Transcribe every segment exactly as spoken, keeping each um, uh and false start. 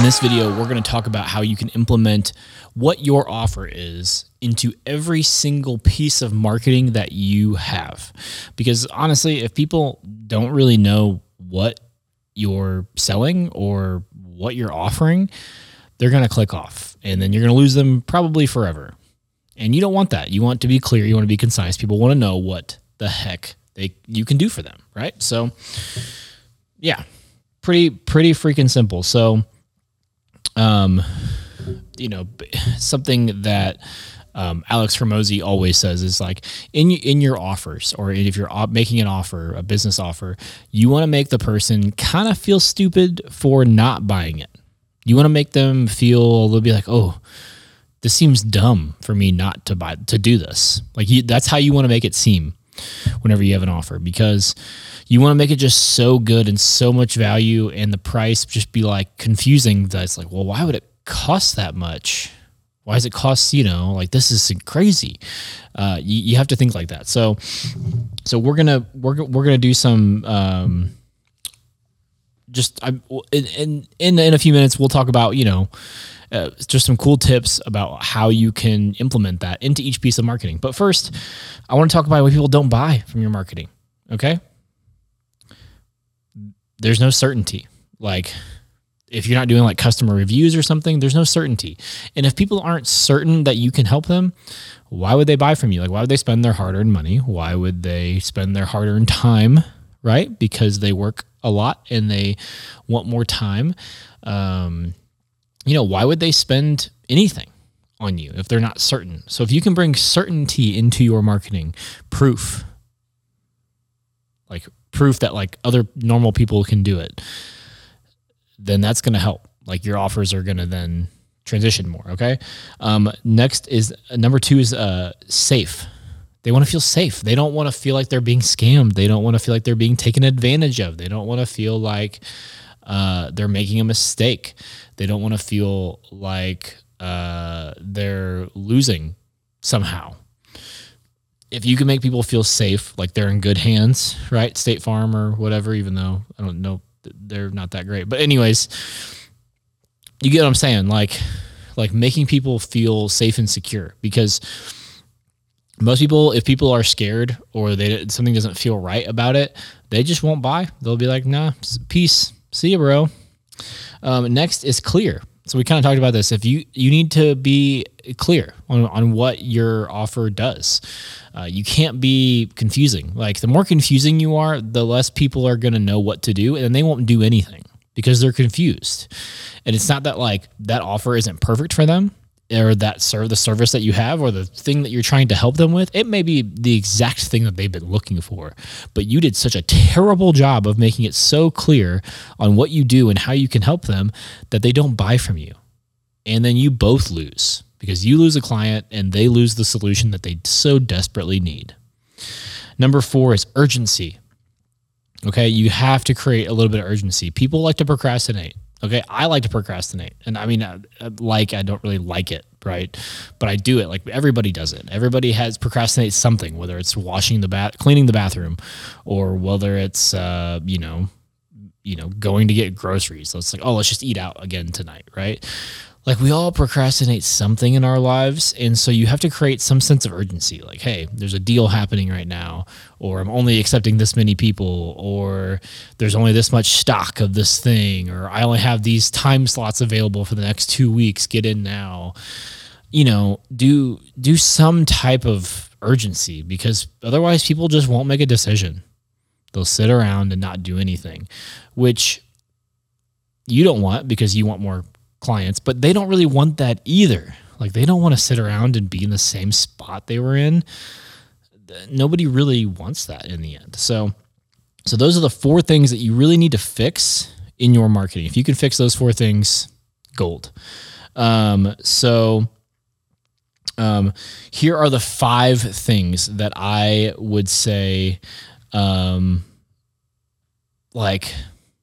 In this video, we're going to talk about how you can implement what your offer is into every single piece of marketing that you have. Because honestly, if people don't really know what you're selling or what you're offering, they're going to click off and then you're going to lose them probably forever. And you don't want that. You want to be clear. You want to be concise. People want to know what the heck they you can do for them, right? So yeah, pretty, pretty freaking simple. So Um, you know, something that um, Alex Hormozi always says is like in in your offers, or if you're making an offer, a business offer, you want to make the person kind of feel stupid for not buying it. You want to make them feel, they'll be like, oh, this seems dumb for me not to buy, to do this. Like you, that's how you want to make it seem whenever you have an offer, because you want to make it just so good and so much value, and the price just be like confusing. That it's like, well, why would it cost that much? Why does it cost, you know, like this is crazy. Uh, you, you have to think like that. So, so we're gonna we're we're gonna do some. Um, just I in, in in in a few minutes we'll talk about, you know, uh, just some cool tips about how you can implement that into each piece of marketing. But first, I want to talk about why people don't buy from your marketing. Okay. There's no certainty. Like if you're not doing like customer reviews or something, there's no certainty. And if people aren't certain that you can help them, why would they buy from you? Like, why would they spend their hard-earned money? Why would they spend their hard-earned time? Right? Because they work a lot and they want more time. Um, you know, why would they spend anything on you if they're not certain? So if you can bring certainty into your marketing, proof, like proof that like other normal people can do it, then that's going to help. Like your offers are going to then transition more. Okay. Um, next is uh, number two is uh, safe. They want to feel safe. They don't want to feel like they're being scammed. They don't want to feel like they're being taken advantage of. They don't want to feel like uh, they're making a mistake. They don't want to feel like uh, they're losing somehow. If you can make people feel safe, like they're in good hands, right? State Farm or whatever, even though I don't know, they're not that great. But anyways, you get what I'm saying? Like, like making people feel safe and secure, because most people, if people are scared or they something doesn't feel right about it, they just won't buy. They'll be like, nah, peace. See you, bro. Um, next is clear. So we kind of talked about this. If you, you need to be clear on, on what your offer does. Uh, you can't be confusing. Like the more confusing you are, the less people are going to know what to do, and they won't do anything because they're confused. And it's not that like that offer isn't perfect for them, or that serve the service that you have, or the thing that you're trying to help them with. It may be the exact thing that they've been looking for, but you did such a terrible job of making it so clear on what you do and how you can help them that they don't buy from you. And then you both lose, because you lose a client and they lose the solution that they so desperately need. Number four is urgency. Okay. You have to create a little bit of urgency. People like to procrastinate. Okay, I like to procrastinate, and I mean, uh, like I don't really like it, right? But I do it. Like everybody does it. Everybody has procrastinated something, whether it's washing the bath, cleaning the bathroom, or whether it's uh, you know, you know, going to get groceries. So it's like, oh, let's just eat out again tonight, right? Like we all procrastinate something in our lives. And so you have to create some sense of urgency. Like, hey, there's a deal happening right now, or I'm only accepting this many people, or there's only this much stock of this thing, or I only have these time slots available for the next two weeks. Get in now. You know, do, do some type of urgency, because otherwise people just won't make a decision. They'll sit around and not do anything, which you don't want, because you want more clients, but they don't really want that either. Like they don't want to sit around and be in the same spot they were in. Nobody really wants that in the end. So, so those are the four things that you really need to fix in your marketing. If you can fix those four things, gold. Um, so, um, here are the five things that I would say, um, like,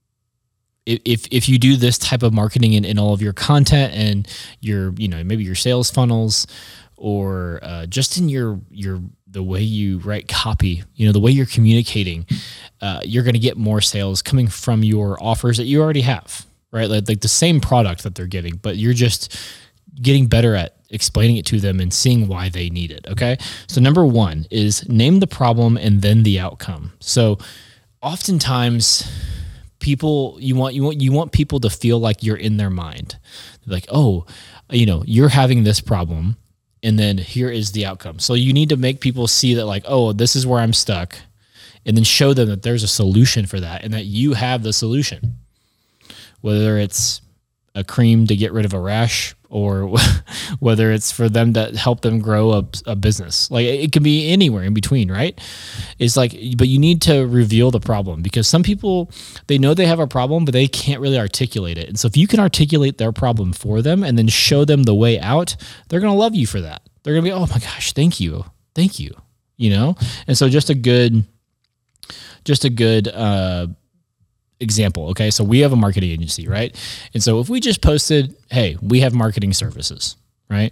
If if you do this type of marketing in, in all of your content and your, you know, maybe your sales funnels, or uh, just in your your the way you write copy, you know, the way you're communicating, uh, you're going to get more sales coming from your offers that you already have. right? Like, like the same product that they're getting, but you're just getting better at explaining it to them and seeing why they need it. Okay. So number one is name the problem and then the outcome. So oftentimes people, you want, you want, you want people to feel like you're in their mind. Like, oh, you know, you're having this problem and then here is the outcome. So you need to make people see that like, oh, this is where I'm stuck, and then show them that there's a solution for that and that you have the solution, whether it's a cream to get rid of a rash or whether it's for them to help them grow a, a business. Like it can be anywhere in between, right? It's like, but you need to reveal the problem, because some people, they know they have a problem, but they can't really articulate it. And so if you can articulate their problem for them and then show them the way out, they're going to love you for that. They're going to be, oh my gosh, thank you. Thank you. You know? And so just a good, just a good, uh, example. Okay. So we have a marketing agency, right? And so if we just posted, hey, we have marketing services, right?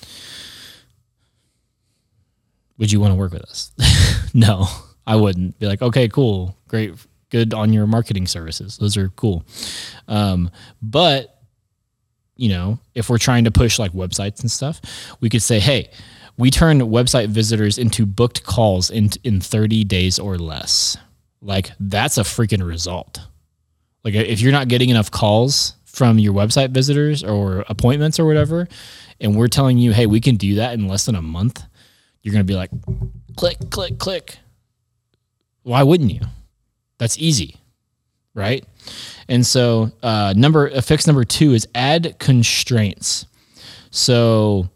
Would you want to work with us? No, I wouldn't. Be like, okay, cool. Great. Good on your marketing services. Those are cool. Um, but you know, if we're trying to push like websites and stuff, we could say, hey, we turn website visitors into booked calls in, in thirty days or less. Like that's a freaking result. Like if you're not getting enough calls from your website visitors or appointments or whatever, and we're telling you, hey, we can do that in less than a month, you're going to be like, click, click, click. Why wouldn't you? That's easy, right? And so uh, number uh, fix number two is add constraints. So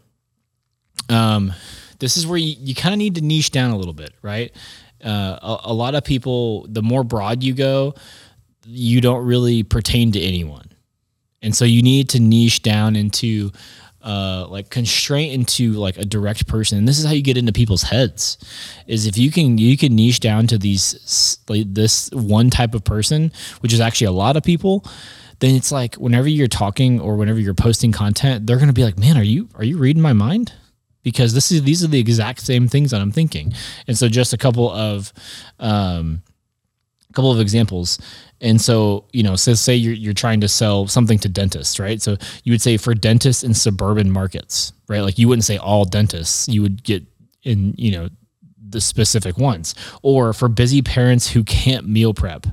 um, this is where you, you kind of need to niche down a little bit, right? Uh, a, a lot of people, the more broad you go, you don't really pertain to anyone. And so you need to niche down into uh, like constraint into like a direct person. And this is how you get into people's heads, is if you can, you can niche down to these, like this one type of person, which is actually a lot of people, then it's like whenever you're talking or whenever you're posting content, they're going to be like, man, are you, are you reading my mind? Because this is, these are the exact same things that I'm thinking. And so just a couple of, um, a couple of examples. And so, you know, so say you're, you're trying to sell something to dentists, right? So you would say for dentists in suburban markets, right? Like you wouldn't say all dentists, you would get in, you know, the specific ones, or for busy parents who can't meal prep.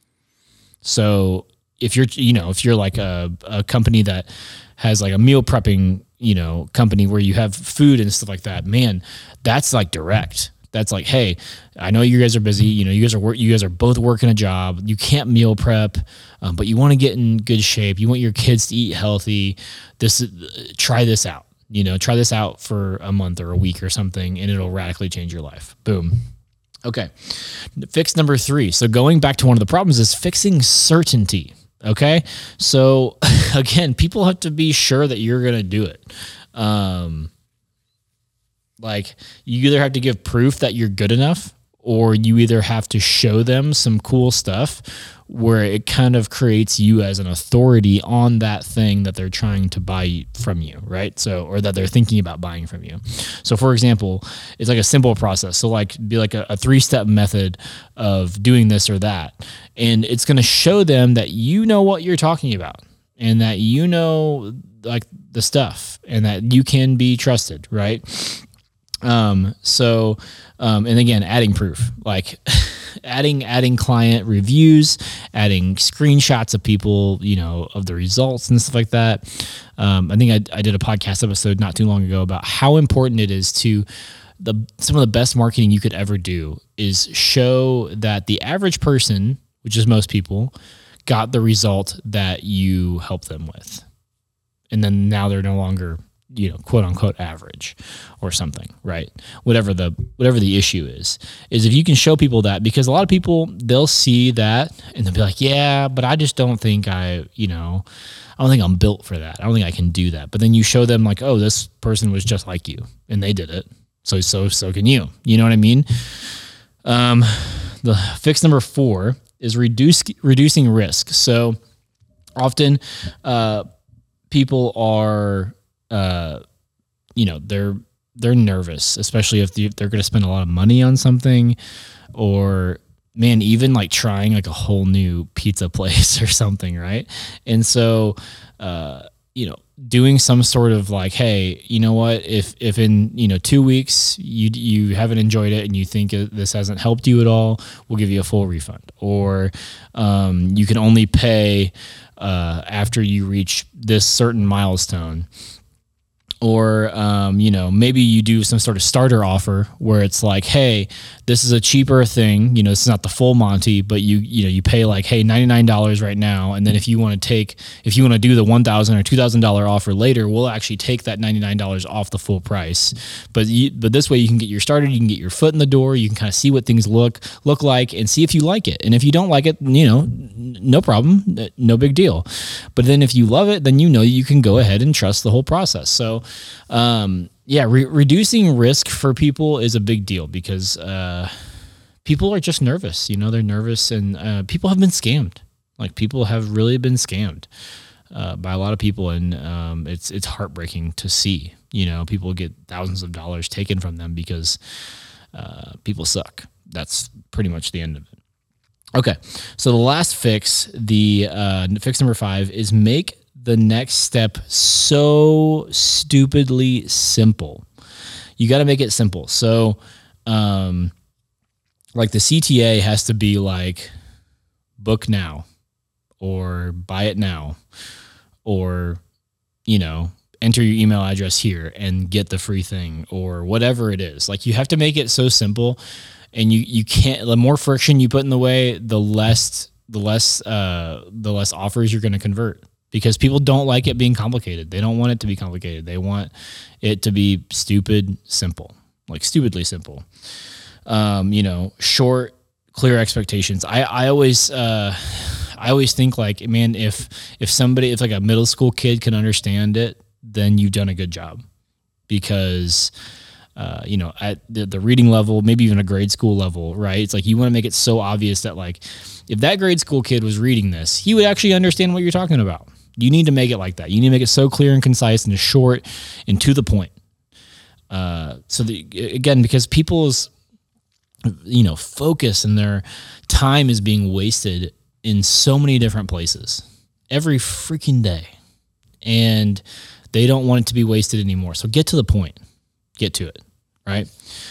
So if you're, you know, if you're like a, a company that has like a meal prepping, you know, company where you have food and stuff like that, man, that's like direct. That's like, hey, I know you guys are busy. You know, you guys are work. You guys are both working a job. You can't meal prep, um, but you want to get in good shape. You want your kids to eat healthy. This, uh, try this out. You know, try this out for a month or a week or something, and it'll radically change your life. Boom. Okay. Fix number three. So going back to one of the problems is fixing certainty. Okay. So again, people have to be sure that you're going to do it. Um, Like you either have to give proof that you're good enough, or you either have to show them some cool stuff where it kind of creates you as an authority on that thing that they're trying to buy from you, right? So, or that they're thinking about buying from you. So for example, it's like a simple process. So like be like a, a three-step method of doing this or that. And it's going to show them that you know what you're talking about and that you know like the stuff and that you can be trusted, right? Um, so, um, and again, adding proof, like adding, adding client reviews, adding screenshots of people, you know, of the results and stuff like that. Um, I think I, I did a podcast episode not too long ago about how important it is to the, some of the best marketing you could ever do is show that the average person, which is most people, got the result that you helped them with. And then now they're no longer, you know, quote unquote average or something, right? Whatever the, whatever the issue is, is if you can show people that, because a lot of people, they'll see that and they'll be like, yeah, but I just don't think I, you know, I don't think I'm built for that. I don't think I can do that. But then you show them like, oh, this person was just like you and they did it. So, so, so can you, you know what I mean? Um, the fix number four is reduce, reducing risk. So often, uh, people are, uh, you know, they're, they're nervous, especially if they're going to spend a lot of money on something, or, man, even like trying like a whole new pizza place or something, right? And so, uh, you know, doing some sort of like, hey, you know what, if if in, you know, two weeks you you haven't enjoyed it and you think this hasn't helped you at all, we'll give you a full refund. Or um, you can only pay uh, after you reach this certain milestone. Or, um, you know, maybe you do some sort of starter offer where it's like, hey, this is a cheaper thing. You know, this is not the full Monty, but you, you know, you pay like, hey, ninety-nine dollars right now. And then if you want to take, if you want to do the one thousand dollars or two thousand dollars offer later, we'll actually take that ninety-nine dollars off the full price. But you, but this way you can get your started, you can get your foot in the door, you can kind of see what things look, look like and see if you like it. And if you don't like it, you know, no problem, no big deal. But then if you love it, then you know you can go ahead and trust the whole process. So, um, yeah, re- reducing risk for people is a big deal because uh, people are just nervous. You know, they're nervous, and uh, people have been scammed. Like people have really been scammed uh, by a lot of people, and um, it's it's heartbreaking to see. You know, people get thousands of dollars taken from them because uh, people suck. That's pretty much the end of it. Okay, so the last fix, the uh, fix number five, is make the next step so stupidly simple. You got to make it simple. So, um, like the C T A has to be like book now or buy it now or, you know, enter your email address here and get the free thing or whatever it is. Like you have to make it so simple, and you, you can't, the more friction you put in the way, the less, the less, uh, the less offers you're going to convert. Because people don't like it being complicated. They don't want it to be complicated. They want it to be stupid, simple, like stupidly simple. Um, you know, short, clear expectations. I, I always, uh, I always think like, man, if, if somebody, if like a middle school kid can understand it, then you've done a good job. Because, uh, you know, at the, the reading level, maybe even a grade school level, right? It's like, you want to make it so obvious that like, if that grade school kid was reading this, he would actually understand what you're talking about. You need to make it like that. You need to make it so clear and concise and short and to the point. Uh, so the, again, because people's, you know, focus and their time is being wasted in so many different places every freaking day, and they don't want it to be wasted anymore. So get to the point, get to it. Right.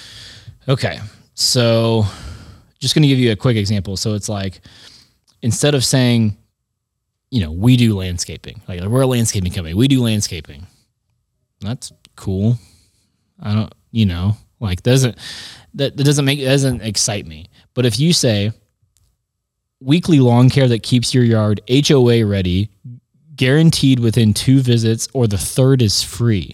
Okay. So just going to give you a quick example. So it's like, instead of saying, you know, we do landscaping. Like we're a landscaping company. We do landscaping. That's cool. I don't, you know, like doesn't that, that doesn't make, doesn't excite me. But if you say weekly lawn care that keeps your yard H O A ready, guaranteed within two visits, or the third is free.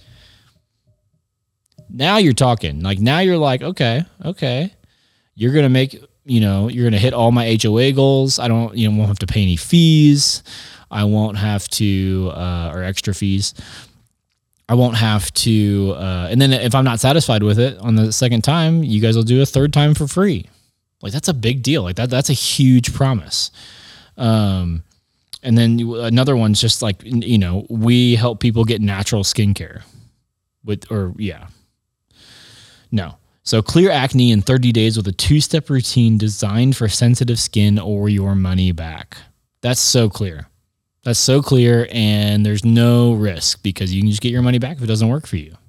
Now you're talking. Like now you're like, okay, okay, you're gonna make. You know, you're going to hit all my H O A goals. I don't, you know, won't have to pay any fees. I won't have to, uh, or extra fees. I won't have to, uh, and then if I'm not satisfied with it on the second time, you guys will do a third time for free. Like that's a big deal. Like that, that's a huge promise. Um, and then another one's just like, you know, we help people get natural skincare with, or yeah, no. So clear acne in thirty days with a two-step routine designed for sensitive skin or your money back. That's so clear. That's so clear, and there's no risk because you can just get your money back if it doesn't work for you.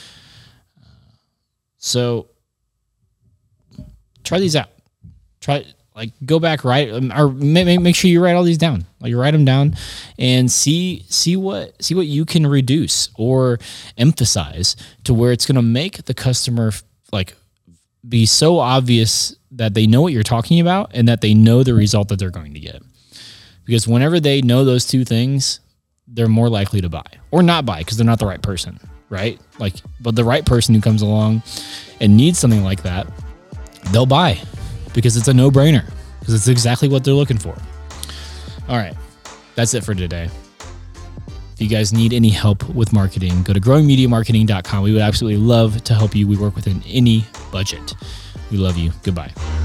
So try these out. Try like go back, write, or make make sure you write all these down. Like you write them down and see see what see what you can reduce or emphasize to where it's going to make the customer like be so obvious that they know what you're talking about and that they know the result that they're going to get. Because whenever they know those two things, they're more likely to buy or not buy because they're not the right person, right? Like, but the right person who comes along and needs something like that, they'll buy because it's a no-brainer because it's exactly what they're looking for. All right, that's it for today. If you guys need any help with marketing, go to growing media marketing dot com. We would absolutely love to help you. We work within any budget. We love you. Goodbye.